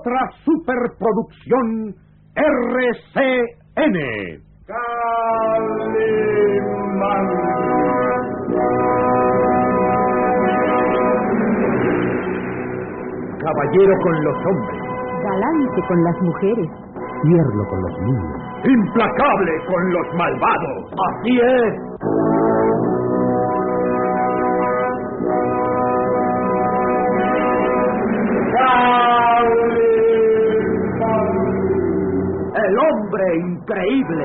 otra superproducción RCN. Calimán. Caballero con los hombres. Galante con las mujeres. Tierno con los niños. Implacable con los malvados. Así es. El hombre increíble.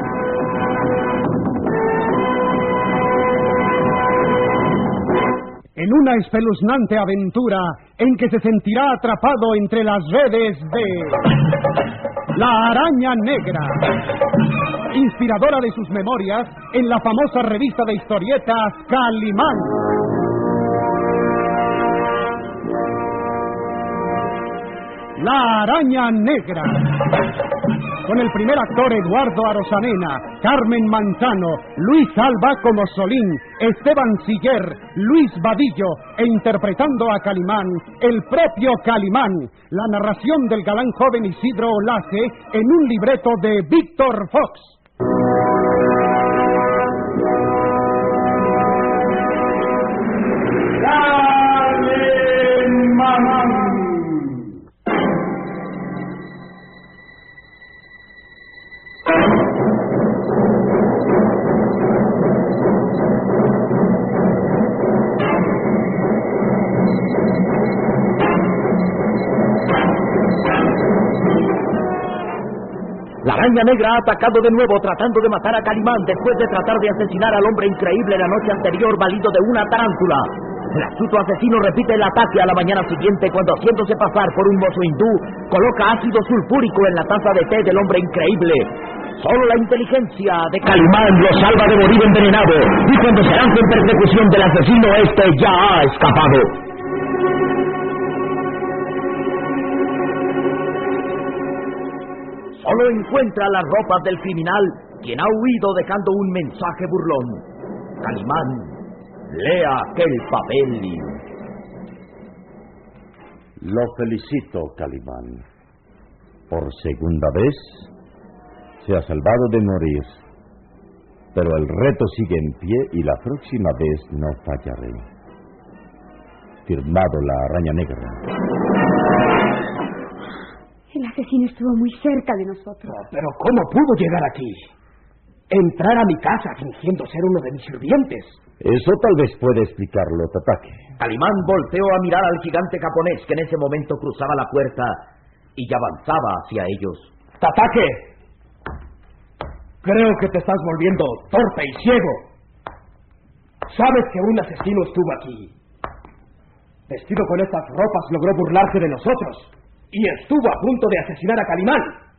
En una espeluznante aventura en que se sentirá atrapado entre las redes de La Araña Negra, inspiradora de sus memorias en la famosa revista de historietas Calimán. La Araña Negra, con el primer actor Eduardo Arosanena, Carmen Manzano, Luis Alba como Solín, Esteban Siller, Luis Vadillo, e interpretando a Calimán, el propio Calimán, la narración del galán joven Isidro Olace en un libreto de Víctor Fox. Calimán. La Araña Negra ha atacado de nuevo tratando de matar a Calimán después de tratar de asesinar al hombre increíble la noche anterior valido de una tarántula. El astuto asesino repite el ataque a la mañana siguiente cuando, haciéndose pasar por un mozo hindú, coloca ácido sulfúrico en la taza de té del hombre increíble. Solo la inteligencia de Calimán lo salva de morir envenenado, y cuando se lanza en persecución del asesino, este ya ha escapado. Solo encuentra las ropas del criminal, quien ha huido dejando un mensaje burlón. Calimán, lea aquel papel y... Lo felicito, Calimán. Por segunda vez se ha salvado de morir. Pero el reto sigue en pie y la próxima vez no fallaré. Firmado La Araña Negra. El asesino estuvo muy cerca de nosotros. Pero ¿cómo pudo llegar aquí? Entrar a mi casa fingiendo ser uno de mis sirvientes. Eso tal vez puede explicarlo, Tatake. Calimán volteó a mirar al gigante japonés que en ese momento cruzaba la puerta y ya avanzaba hacia ellos. ¡Tatake! Creo que te estás volviendo torpe y ciego. Sabes que un asesino estuvo aquí. Vestido con estas ropas logró burlarse de nosotros. Y estuvo a punto de asesinar a Calimán.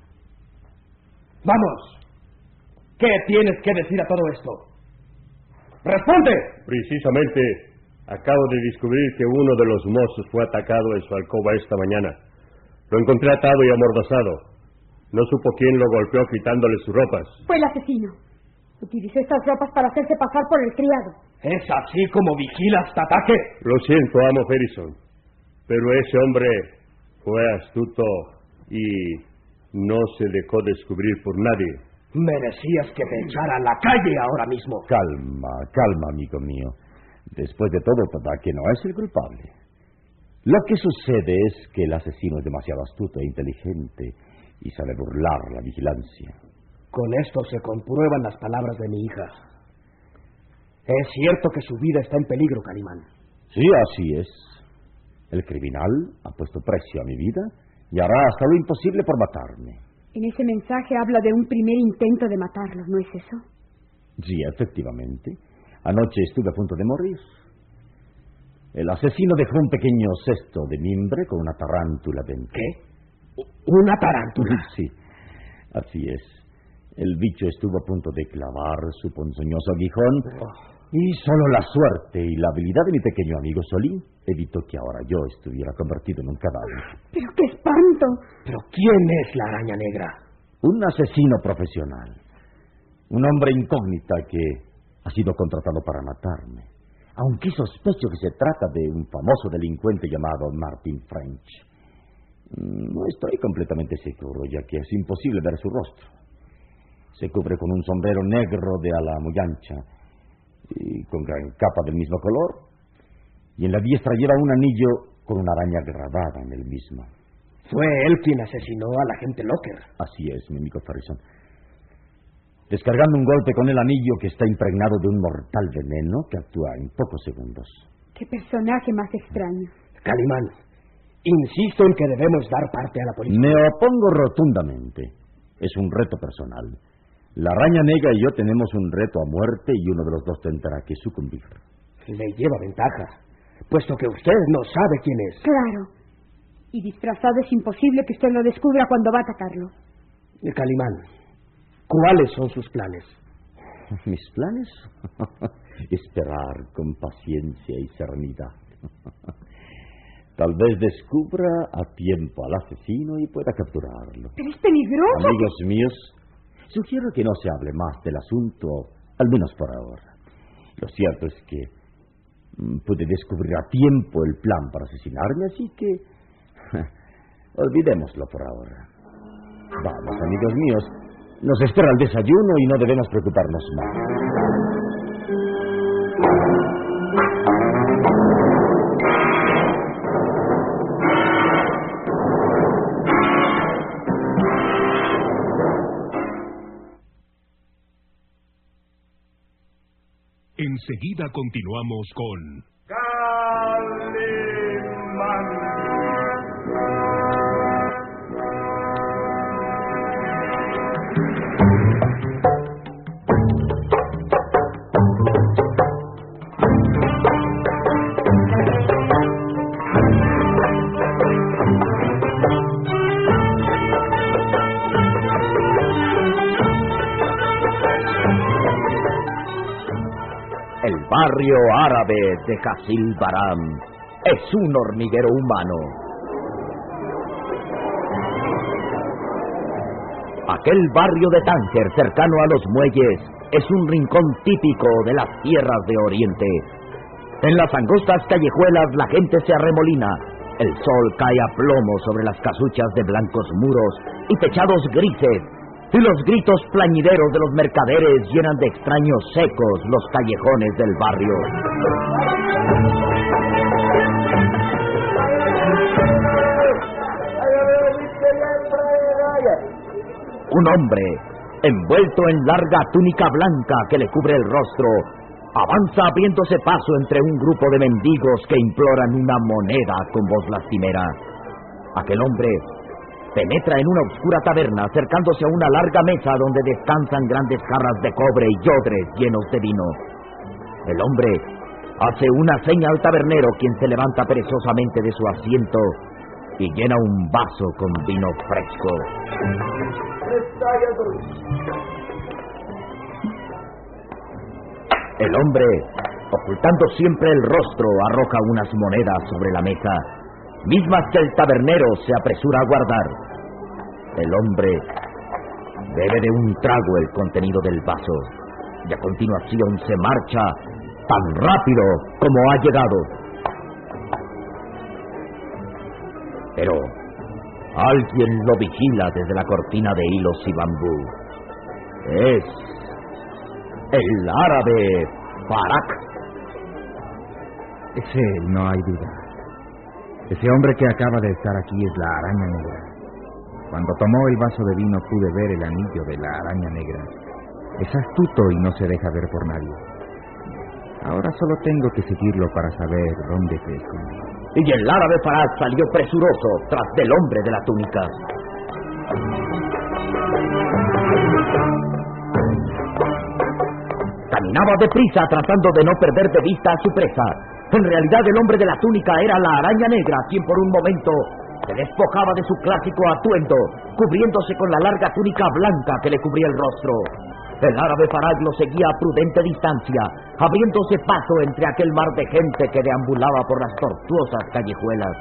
Vamos. ¿Qué tienes que decir a todo esto? ¡Responde! Precisamente, acabo de descubrir que uno de los mozos fue atacado en su alcoba esta mañana. Lo encontré atado y amordazado. No supo quién lo golpeó quitándole sus ropas. Fue el asesino. Utilizó estas ropas para hacerse pasar por el criado. ¿Es así como vigilas, Tatake? Lo siento, amo Ferguson, pero ese hombre fue astuto y no se dejó descubrir por nadie. Merecías que te echara a la calle ahora mismo. Calma, amigo mío. Después de todo, Tatake no es el culpable. Lo que sucede es que el asesino es demasiado astuto e inteligente y sabe burlar la vigilancia. Con esto se comprueban las palabras de mi hija. Es cierto que su vida está en peligro, Calimán. Sí, así es. El criminal ha puesto precio a mi vida y hará hasta lo imposible por matarme. En ese mensaje habla de un primer intento de matarlo, ¿no es eso? Sí, efectivamente. Anoche estuve a punto de morir. El asesino dejó un pequeño cesto de mimbre con una tarántula dentro. ¿Qué? ¿Una tarántula? Sí, así es. El bicho estuvo a punto de clavar su ponzoñoso aguijón y solo la suerte y la habilidad de mi pequeño amigo Solín evitó que ahora yo estuviera convertido en un cadáver. ¡Pero qué espanto! ¿Pero quién es la Araña Negra? Un asesino profesional. Un hombre incógnita que ha sido contratado para matarme. Aunque sospecho que se trata de un famoso delincuente llamado Martin French. No estoy completamente seguro, ya que es imposible ver su rostro. Se cubre con un sombrero negro de ala muy ancha y con gran capa del mismo color, y en la diestra lleva un anillo con una araña grabada en el mismo. Fue él quien asesinó al agente Locker. Así es, mi amigo Farrison. Descargando un golpe con el anillo que está impregnado de un mortal veneno que actúa en pocos segundos. Qué personaje más extraño. Calimán, insisto en que debemos dar parte a la policía. Me opongo rotundamente. Es un reto personal. La araña negra y yo tenemos un reto a muerte y uno de los dos tendrá que sucumbir. Le lleva ventaja, puesto que usted no sabe quién es. Claro. Y disfrazado es imposible que usted lo descubra cuando va a atacarlo. Calimán, ¿cuáles son sus planes? ¿Mis planes? Esperar con paciencia y serenidad. Tal vez descubra a tiempo al asesino y pueda capturarlo. Pero es peligroso. Amigos míos, sugiero que no se hable más del asunto, al menos por ahora. Lo cierto es que pude descubrir a tiempo el plan para asesinarme, así que olvidémoslo por ahora. Vamos, amigos míos, nos espera el desayuno y no debemos preocuparnos más. Enseguida continuamos con El barrio árabe de Casil Baram es un hormiguero humano. Aquel barrio de Tánger, cercano a los muelles, es un rincón típico de las tierras de Oriente. En las angostas callejuelas la gente se arremolina. El sol cae a plomo sobre las casuchas de blancos muros y techados grises, y los gritos plañideros de los mercaderes llenan de extraños ecos los callejones del barrio. Un hombre, envuelto en larga túnica blanca que le cubre el rostro, avanza abriéndose paso entre un grupo de mendigos que imploran una moneda con voz lastimera. Aquel hombre penetra en una oscura taberna, acercándose a una larga mesa donde descansan grandes jarras de cobre y odres llenos de vino. El hombre hace una seña al tabernero, quien se levanta perezosamente de su asiento y llena un vaso con vino fresco. El hombre, ocultando siempre el rostro, arroja unas monedas sobre la mesa, mismas que el tabernero se apresura a guardar. El hombre bebe de un trago el contenido del vaso y a continuación se marcha tan rápido como ha llegado. Pero alguien lo vigila desde la cortina de hilos y bambú. Es el árabe Farak. Es él, no hay duda. Ese hombre que acaba de estar aquí es la araña negra. Cuando tomó el vaso de vino pude ver el anillo de la araña negra. Es astuto y no se deja ver por nadie. Ahora solo tengo que seguirlo para saber dónde se esconde. Y el árabe Farak salió presuroso tras del hombre de la túnica. Caminaba deprisa tratando de no perder de vista a su presa. En realidad el hombre de la túnica era la araña negra, quien por un momento se despojaba de su clásico atuendo, cubriéndose con la larga túnica blanca que le cubría el rostro. El árabe Farak lo seguía a prudente distancia, abriéndose paso entre aquel mar de gente que deambulaba por las tortuosas callejuelas.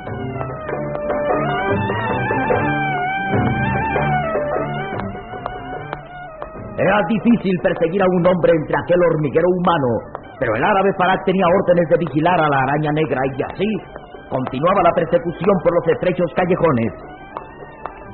Era difícil perseguir a un hombre entre aquel hormiguero humano, pero el árabe Farak tenía órdenes de vigilar a la araña negra y así continuaba la persecución por los estrechos callejones.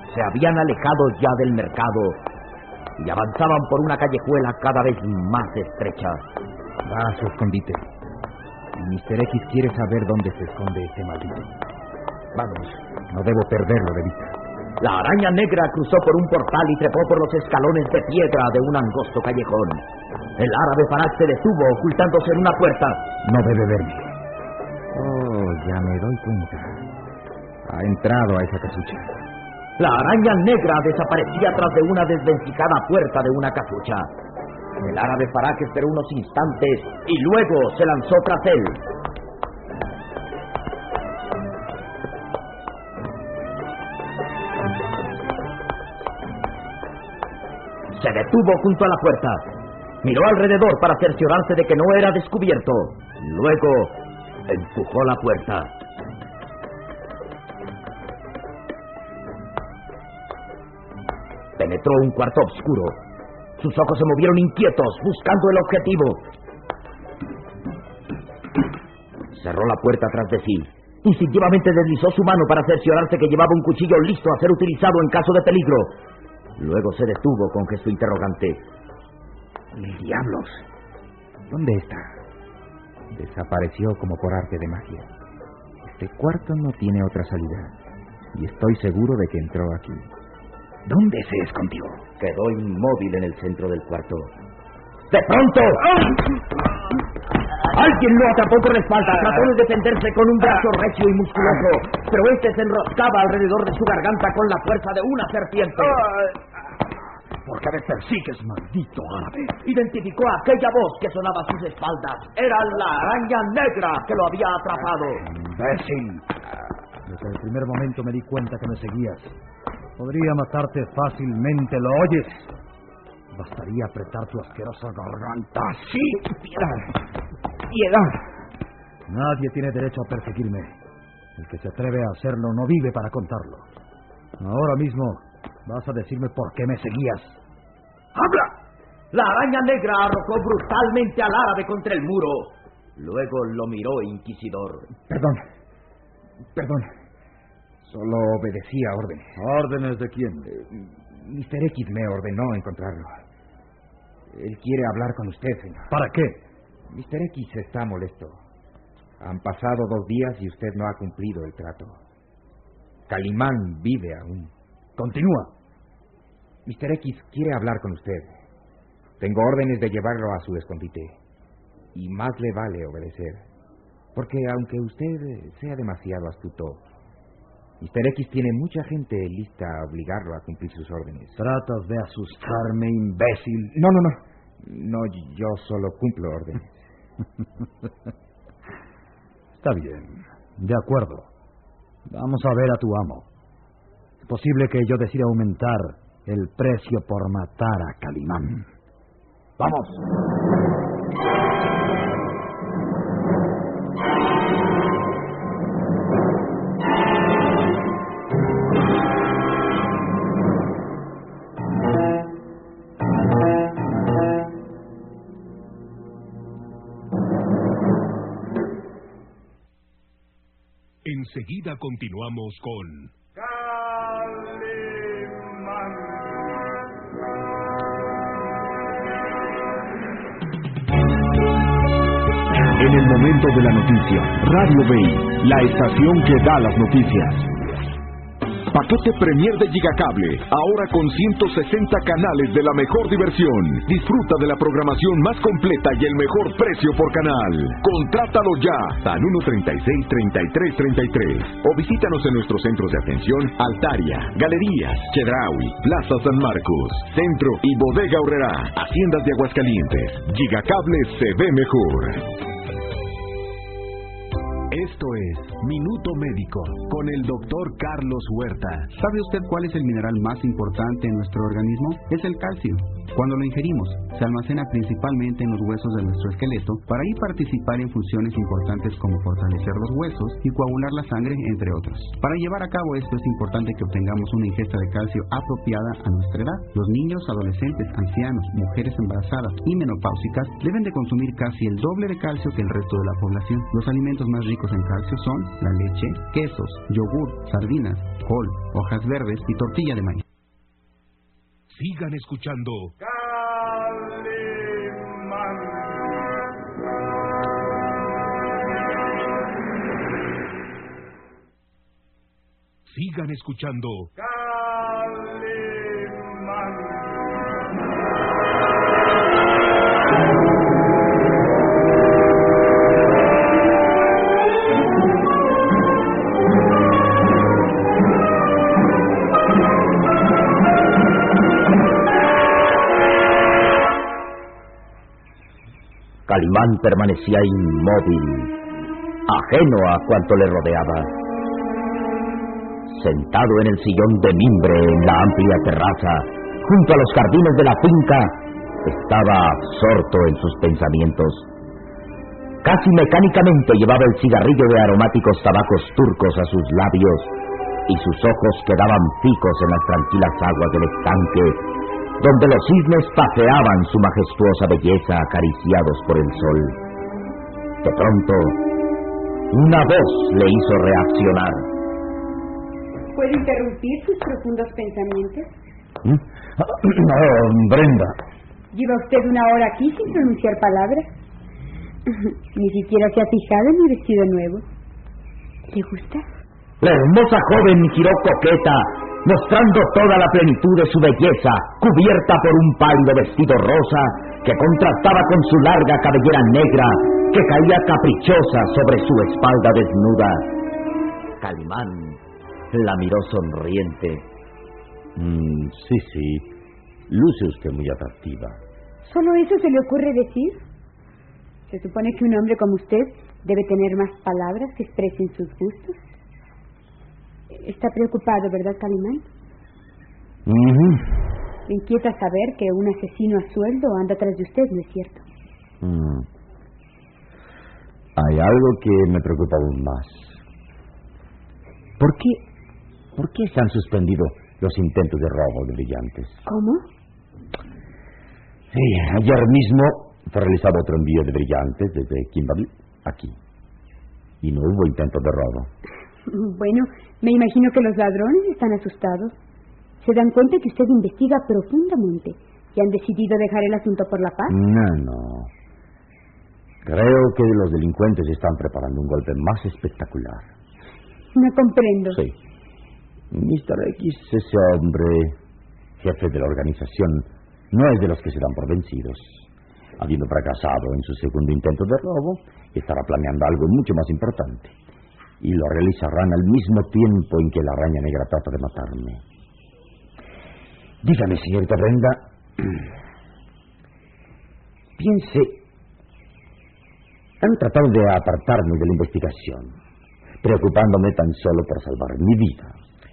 se habían alejado ya del mercado y avanzaban por una callejuela cada vez más estrecha. Va a su escondite. Y Mr. X quiere saber dónde se esconde ese maldito. Vamos, no debo perderlo de vista. La araña negra cruzó por un portal y trepó por los escalones de piedra de un angosto callejón. El árabe Farag se detuvo ocultándose en una puerta. No debe verme. Oh, ya me doy cuenta. Ha entrado a esa casucha. La araña negra desaparecía tras de una desvencijada puerta de una casucha. El árabe Farag esperó unos instantes y luego se lanzó tras él. Se detuvo junto a la puerta. Miró alrededor para cerciorarse de que no era descubierto. Luego empujó la puerta. Penetró un cuarto oscuro. Sus ojos se movieron inquietos, buscando el objetivo. Cerró la puerta tras de sí. Instintivamente deslizó su mano para cerciorarse que llevaba un cuchillo listo a ser utilizado en caso de peligro. Luego se detuvo con gesto interrogante. ¡Diablos! ¿Dónde está? Desapareció como por arte de magia. Este cuarto no tiene otra salida. Y estoy seguro de que entró aquí. ¿Dónde se escondió? Quedó inmóvil en el centro del cuarto. ¡De pronto! Alguien lo atrapó por la espalda. Trató de defenderse con un brazo recio y musculoso, pero este se enroscaba alrededor de su garganta con la fuerza de una serpiente. ¿Por qué me persigues, maldito árabe? Identificó aquella voz que sonaba a sus espaldas. Era la araña negra que lo había atrapado. ¡Imbécil! Desde el primer momento me di cuenta que me seguías. Podría matarte fácilmente, ¿lo oyes? Bastaría apretar tu asquerosa garganta. ¡Sí! ¡Piedad! ¡Piedad! Nadie tiene derecho a perseguirme. El que se atreve a hacerlo no vive para contarlo. Ahora mismo vas a decirme por qué me seguías. ¡Habla! La araña negra arrojó brutalmente al árabe contra el muro. Luego lo miró inquisidor. Perdón. Solo obedecía órdenes. ¿Órdenes de quién? Mr. X me ordenó encontrarlo. Él quiere hablar con usted, señor. ¿Para qué? Mr. X está molesto. Han pasado 2 días y usted no ha cumplido el trato. Calimán vive aún. Continúa. Mr. X quiere hablar con usted. Tengo órdenes de llevarlo a su escondite. Y más le vale obedecer. Porque aunque usted sea demasiado astuto, Mr. X tiene mucha gente lista a obligarlo a cumplir sus órdenes. ¿Tratas de asustarme, imbécil? No. No, yo solo cumplo órdenes. Está bien. De acuerdo. Vamos a ver a tu amo. Es posible que yo decida aumentar el precio por matar a Calimán. ¡Vamos! Enseguida continuamos con... Calimán. En el momento de la noticia, Radio Bay, la estación que da las noticias. Paquete Premier de Gigacable, ahora con 160 canales de la mejor diversión. Disfruta de la programación más completa y el mejor precio por canal. Contrátalo ya al 136-3333 o visítanos en nuestros centros de atención Altaria, Galerías, Chedraui, Plaza San Marcos, Centro y Bodega Aurrerá, Haciendas de Aguascalientes. Gigacable se ve mejor. Esto es Minuto Médico con el doctor Carlos Huerta. ¿Sabe usted cuál es el mineral más importante en nuestro organismo? Es el calcio. Cuando lo ingerimos, se almacena principalmente en los huesos de nuestro esqueleto para ahí participar en funciones importantes como fortalecer los huesos y coagular la sangre, entre otros. Para llevar a cabo esto es importante que obtengamos una ingesta de calcio apropiada a nuestra edad. Los niños, adolescentes, ancianos, mujeres embarazadas y menopáusicas deben de consumir casi el doble de calcio que el resto de la población. Los alimentos más ricos en calcio son la leche, quesos, yogur, sardinas, col, hojas verdes y tortilla de maíz. Sigan escuchando. Sigan escuchando. Calimán permanecía inmóvil, ajeno a cuanto le rodeaba. Sentado en el sillón de mimbre en la amplia terraza, junto a los jardines de la finca, estaba absorto en sus pensamientos. Casi mecánicamente llevaba el cigarrillo de aromáticos tabacos turcos a sus labios, y sus ojos quedaban fijos en las tranquilas aguas del estanque, donde los cisnes paseaban su majestuosa belleza acariciados por el sol. De pronto, una voz le hizo reaccionar. ¿Puedo interrumpir sus profundos pensamientos? No, Brenda. ¿Lleva usted una hora aquí sin pronunciar palabras? Ni siquiera se ha fijado en mi vestido nuevo. ¿Le gusta? La hermosa joven giró coqueta, mostrando toda la plenitud de su belleza, cubierta por un pálido vestido rosa que contrastaba con su larga cabellera negra que caía caprichosa sobre su espalda desnuda. Calimán la miró sonriente. Sí, luce usted muy atractiva. ¿Solo eso se le ocurre decir? Se supone que un hombre como usted debe tener más palabras que expresen sus gustos. Está preocupado, ¿verdad, Calimán? Me inquieta saber que un asesino a sueldo anda tras de usted, ¿no es cierto? Hay algo que me preocupa aún más. ¿Por qué se han suspendido los intentos de robo de brillantes? ¿Cómo? Sí, ayer mismo fue realizado otro envío de brillantes desde Kimberley aquí. Y no hubo intentos de robo. Bueno, me imagino que los ladrones están asustados. Se dan cuenta que usted investiga profundamente y han decidido dejar el asunto por la paz. No. Creo que los delincuentes están preparando un golpe más espectacular. No comprendo. Sí. Mr. X, ese hombre, jefe de la organización, no es de los que se dan por vencidos. Habiendo fracasado en su segundo intento de robo, estará planeando algo mucho más importante. Y lo realizarán al mismo tiempo en que la araña negra trata de matarme. Dígame, señorita Brenda, piense, han tratado de apartarme de la investigación, preocupándome tan solo por salvar mi vida.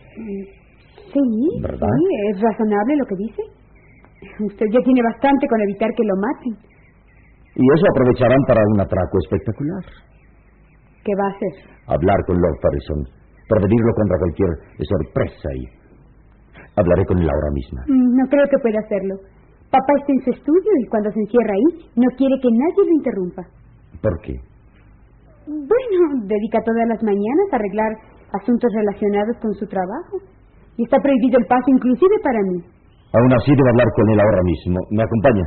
Sí, ¿verdad? Sí, es razonable lo que dice. Usted ya tiene bastante con evitar que lo maten. Y eso aprovecharán para un atraco espectacular. ¿Qué va a hacer? Hablar con Lord Ferrison, prevenirlo contra cualquier sorpresa y hablaré con él ahora mismo. No creo que pueda hacerlo. Papá está en su estudio y cuando se encierra ahí no quiere que nadie lo interrumpa. ¿Por qué? Bueno, dedica todas las mañanas a arreglar asuntos relacionados con su trabajo. Y está prohibido el paso inclusive para mí. Aún así debo hablar con él ahora mismo. ¿Me acompaña?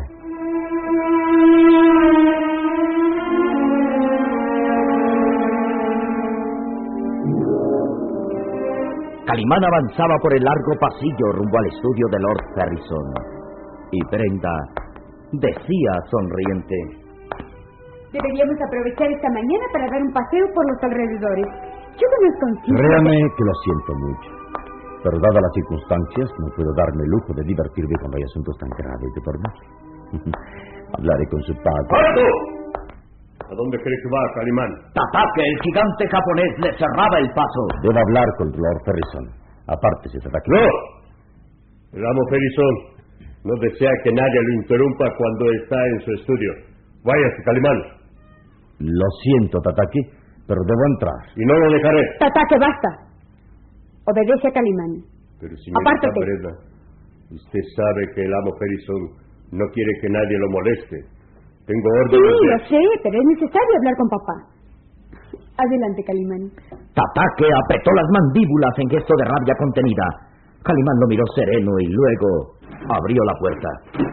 Calimán avanzaba por el largo pasillo rumbo al estudio de Lord Ferrison. Y Brenda decía sonriente: Deberíamos aprovechar esta mañana para dar un paseo por los alrededores. Yo conozco un sitio... Créame que lo siento mucho. Pero dadas las circunstancias, no puedo darme el lujo de divertirme cuando hay asuntos tan graves de por medio. Hablaré con su padre. ¡Alto! ¿A dónde cree que va, Calimán? Tatake, el gigante japonés, le cerraba el paso. Debo hablar con Lord Ferrison. Apártese, Tatake. ¡No! El amo Ferrison no desea que nadie lo interrumpa cuando está en su estudio. Váyase, Calimán. Lo siento, Tatake, pero debo entrar. Y no lo dejaré. Tatake, basta. Obedece a Calimán. Pero señorita Apártate. Brenda, usted sabe que el amo Ferrison no quiere que nadie lo moleste. Tengo Sí, órdenes de... lo sé, pero es necesario hablar con papá. Adelante, Calimán. Tataque apretó las mandíbulas en gesto de rabia contenida. Calimán lo miró sereno y luego abrió la puerta.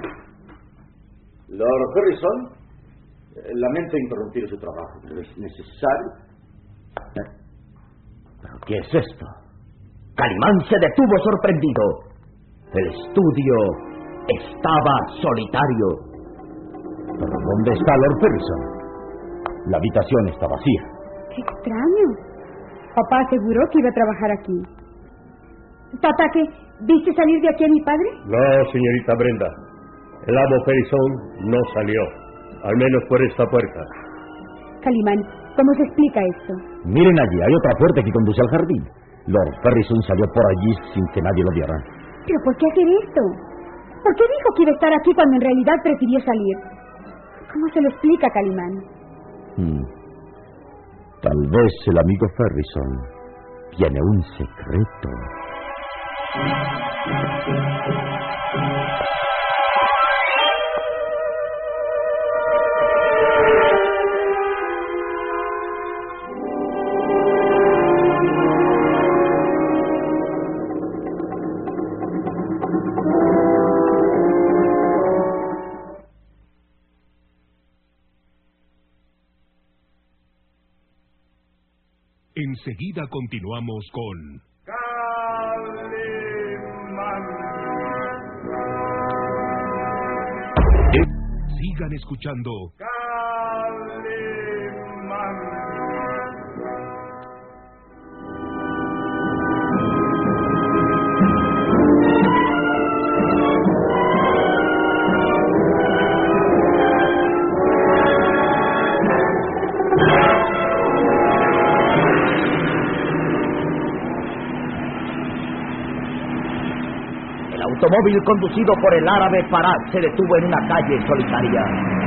Lord Harrison, lamento interrumpir su trabajo, pero es necesario. ¿Pero qué es esto? Calimán se detuvo sorprendido. El estudio estaba solitario. ¿Pero dónde está Lord Harrison? La habitación está vacía. ¡Qué extraño! Papá aseguró que iba a trabajar aquí. Tataque, ¿viste salir de aquí a mi padre? No, señorita Brenda. El amo Harrison no salió. Al menos por esta puerta. Calimán, ¿cómo se explica esto? Miren allí, hay otra puerta que conduce al jardín. Lord Harrison salió por allí sin que nadie lo viera. ¿Pero por qué hacer esto? ¿Por qué dijo que iba a estar aquí cuando en realidad prefirió salir? ¿Cómo se lo explica, Calimán? Tal vez el amigo Harrison tiene un secreto. Enseguida continuamos con... Sigan escuchando... El automóvil conducido por el árabe Farag se detuvo en una calle solitaria.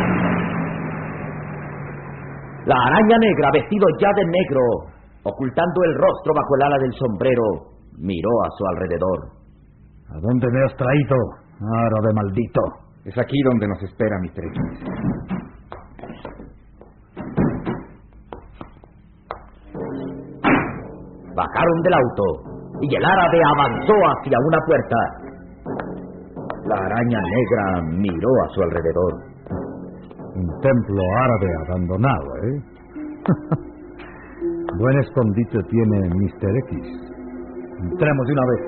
La araña negra, vestido ya de negro, ocultando el rostro bajo el ala del sombrero, miró a su alrededor. ¿A dónde me has traído, árabe maldito? Es aquí donde nos espera Mr. X. Bajaron del auto y el árabe avanzó hacia una puerta. La araña negra miró a su alrededor. Un templo árabe abandonado, ¿eh? Buen escondite tiene Mr. X. Entremos de una vez.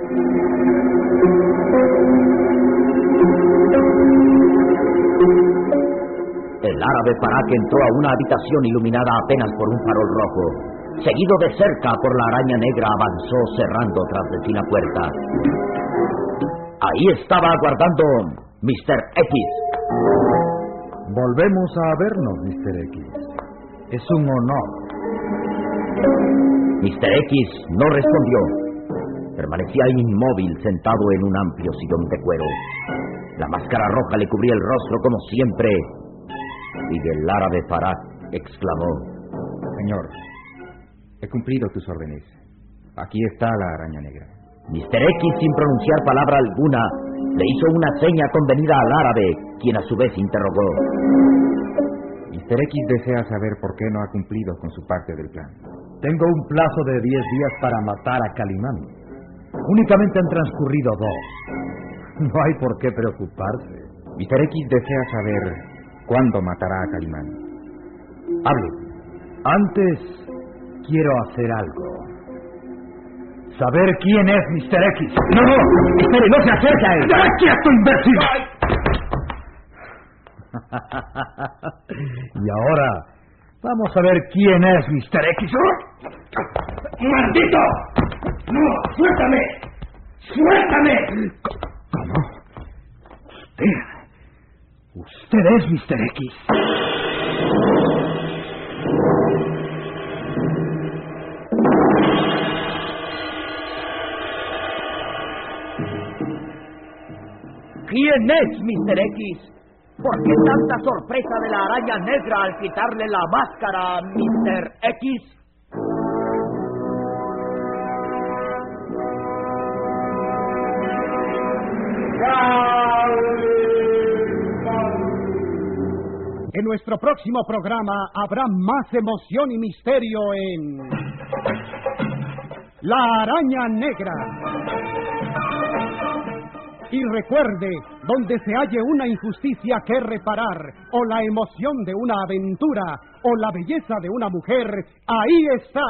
El árabe Farag entró a una habitación iluminada apenas por un farol rojo. Seguido de cerca por la araña negra, avanzó cerrando tras de sí la puerta. Ahí estaba aguardando Mr. X. Volvemos a vernos, Mr. X. Es un honor. Mr. X no respondió. Permanecía inmóvil sentado en un amplio sillón de cuero. La máscara roja le cubría el rostro como siempre. Y el árabe Farag exclamó: Señor, he cumplido tus órdenes. Aquí está la araña negra. Mr. X, sin pronunciar palabra alguna, le hizo una seña convenida al árabe, quien a su vez interrogó: Mr. X desea saber por qué no ha cumplido con su parte del plan. Tengo un plazo de 10 días para matar a Calimán. Únicamente han transcurrido 2. No hay por qué preocuparse. Mr. X desea saber cuándo matará a Calimán. Hable. Antes quiero hacer algo. Saber quién es Mr. X. ¡No! ¡Espere, no se acerque a él! ¡Quieto, imbécil! Y ahora vamos a ver quién es Mr. X. ¡Maldito! ¡No! ¡Suéltame! ¡Suéltame! ¿Cómo? Usted es Mr. X. ¿Quién es Mr. X? ¿Por qué tanta sorpresa de la araña negra al quitarle la máscara a Mr. X? En nuestro próximo programa habrá más emoción y misterio en La Araña Negra. Y recuerde, donde se halle una injusticia que reparar, o la emoción de una aventura, o la belleza de una mujer, ahí está.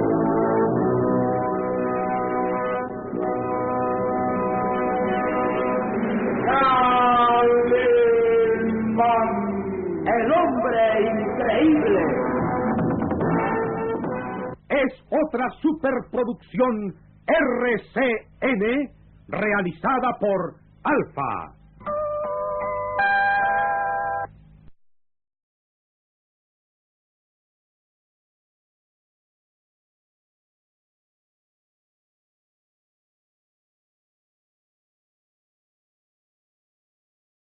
El hombre increíble. Es otra superproducción RCN realizada por Alfa.